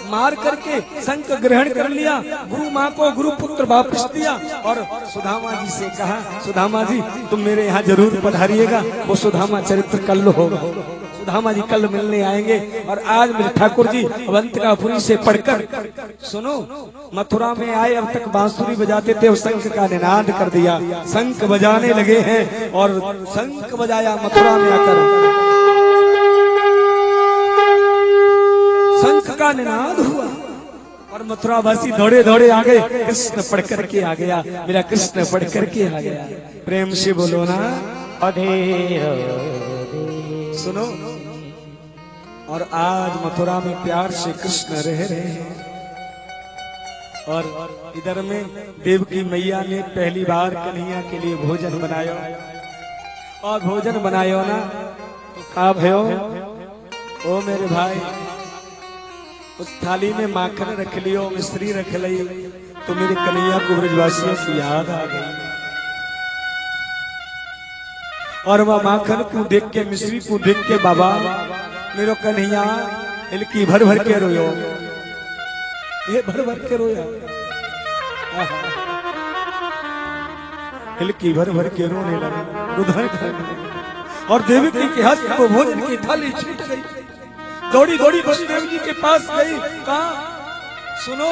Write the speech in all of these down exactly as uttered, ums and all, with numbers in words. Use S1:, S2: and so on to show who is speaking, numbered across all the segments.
S1: मार करके शंख ग्रहण कर लिया, गुरु माँ को गुरु पुत्र वापस दिया और सुदामा जी से कहा, सुदामा जी तुम मेरे यहाँ जरूर पधारिएगा। वो सुदामा चरित्र कल होगा, सुदामा जी कल मिलने आएंगे। और आज मेरे ठाकुर जी अवंतिकापुरी से पढ़कर सुनो, मथुरा में आए, अब तक बांसुरी बजाते थे, शंख का निनाद कर दिया, शंख बजाने लगे हैं और शंख बजाया मथुरा में आकर, शंख का निनाद हुआ और मथुरावासी दौड़े दौड़े आ गए। कृष्ण पढ़ करके आ गया, मेरा कृष्ण पढ़ करके आ गया। प्रेम से बोलो ना सुनो। और आज मथुरा में प्यार से कृष्ण रह रहे हैं और इधर में देवकी मैया ने पहली बार कन्हैया के लिए भोजन बनाया और भोजन बनायो ना तो का भयो, ओ मेरे भाई उस थाली में माखन रख लियो, मिश्री रख ली, तो मेरे कन्हैया को ब्रजवासियों की याद आ गई और वह माखन को देख के, मिश्री को देख के बाबा मेरो कन्हैया इलकी भर भर के रोयो, ये भर भर के रोया, इलकी भर भर के रोने लगे, रुधिर और देवकी के हाथ को भोजन की थाली छूट गई। दौड़ी दौड़ी वसुदेव जी के पास गई, कहा सुनो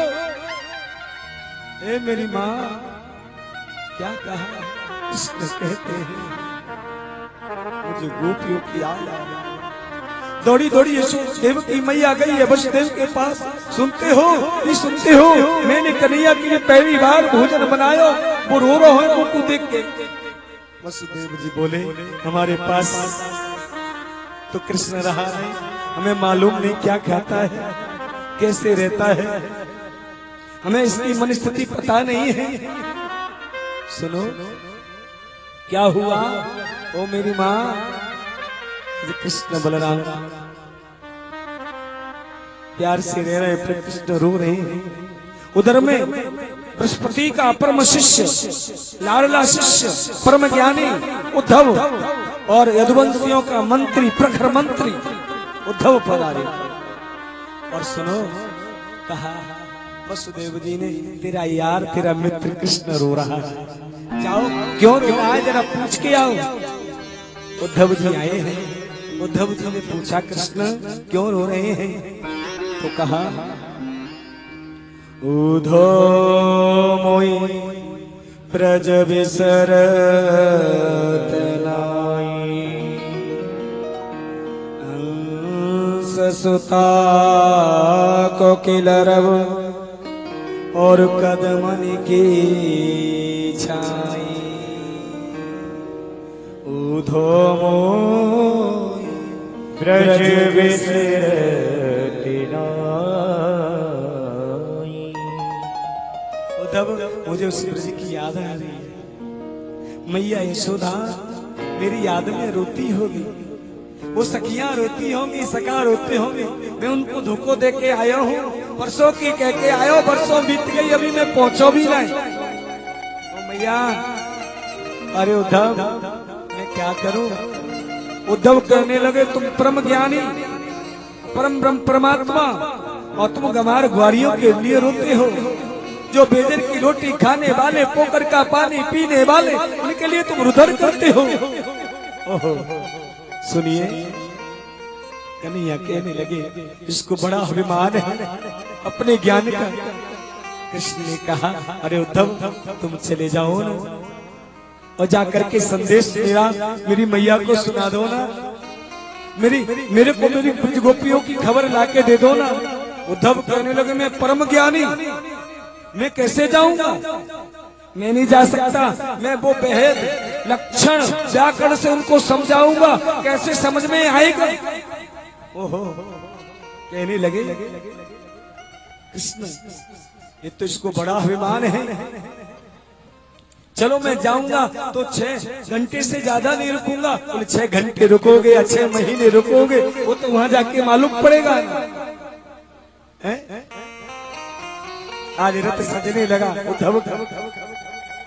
S1: ए मेरी माँ क्या कहा, कृष्ण कहते हैं मुझे गोपियों की याद आ गई। दौड़ी दौड़ी यशोदेव की मैया गई है वसुदेव के पास, सुनते हो ये सुनते हो, मैंने कन्हैया के लिए पहली बार भोजन बनाया, वो रो रहा है उनको देख के। वसुदेव जी बोले हमारे पास तो कृष्ण रहा है, हमें मालूम नहीं क्या खाता है, कैसे रहता है, हमें इसकी मनस्थिति पता नहीं है। सुनो क्या हुआ, ओ मेरी माँ, कृष्ण बलराम प्यार से रह रहे, कृष्ण रो रहे हैं। उधर में बृहस्पति का परम शिष्य, लाडला शिष्य, परम ज्ञानी उद्धव और यदुवंशियों का मंत्री, प्रखर मंत्री उद्धव पधारे। और सुनो कहा वसुदेव जी ने, तेरा यार तेरा मित्र कृष्ण रो रहा है, जाओ क्यों रो रहा है जरा पूछ के आओ। उद्धव जी आए हैं, उद्धव जी ने पूछा कृष्ण क्यों रो रहे हैं, तो कहा उधो मोई प्रज विसरत नाई, अंश सुता को किलरव और कदमन की छाई, उधो मोई ब्रज विसरत नाई। उद्धव मुझे उस ब्रज की याद आ रही है, मैया यशोदा मेरी याद में रोती होगी, वो सखियां रोती होंगी, सखा रोते होंगे, मैं उनको धोखो दे के आया हूँ, परसों की कह के आयो, परसों बीत गई, अभी मैं पहुंचो भी नहीं। ओ मैया, अरे उद्धव मैं क्या करूं। उद्धव कहने लगे तुम परम ज्ञानी, परम ब्रह्म परमात्मा, और तुम गंवार ग्वारियों के लिए रोते हो, जो बेजर की रोटी खाने वाले, पोकर का पानी पीने वाले, उनके लिए तुम रुदर करते हो। ओहो सुनिए, कन्हैया कहने लगे इसको बड़ा अभिमान है अपने ज्ञान का। कृष्ण ने कहा अरे उद्धव तुम चले जाओ ना, और जाकर के संदेश मेरा मेरी मैया को सुना दो ना, मेरी मेरे को मेरी ब्रज गोपियों की खबर लाके दे दो ना। उद्धव कहने लगे मैं परम ज्ञानी, मैं कैसे जाऊंगा, मैं नहीं जा सकता, मैं वो भेद लक्षण व्याकरण से उनको समझाऊंगा, कैसे समझ में आएगा। ओहो कहने लगे कृष्ण ये तो इसको बड़ा अभिमान है, चलो मैं जाऊंगा तो छह घंटे से ज्यादा नहीं रुकूंगा। बोले छह घंटे रुकोगे या छह महीने रुकोगे, वो तो वहां जाके मालूम पड़ेगा। है? आज रथ सजने लगा उद्धव,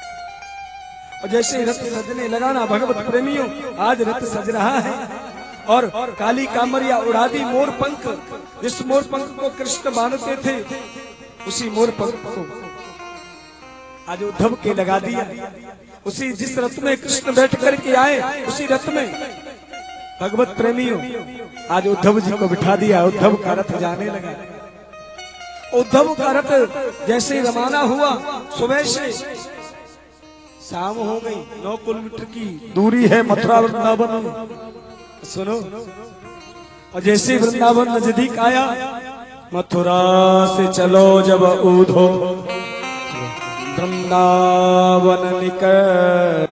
S1: और जैसे रथ सजने लगा ना भगवत प्रेमियों, आज रथ सज रहा है और काली कामरिया उड़ा दी मोर पंख। जिस मोर पंख को कृष्ण बांधते थे उसी मोर पंख को आज उद्धव के लगा दिया। उसी जिस रथ में कृष्ण बैठ करके आए उसी रथ में भगवत प्रेमियों आज उद्धव जी को बिठा दिया। उद्धव का रथ जाने लगा। उद्धव का रथ जैसे रवाना हुआ, सुबह से शाम हो गई। नौ किलोमीटर की दूरी है मथुरा वृंदावन में। सुनो, और जैसे वृंदावन नजदीक आया, मथुरा से चलो जब ऊधो वृंदावन निकट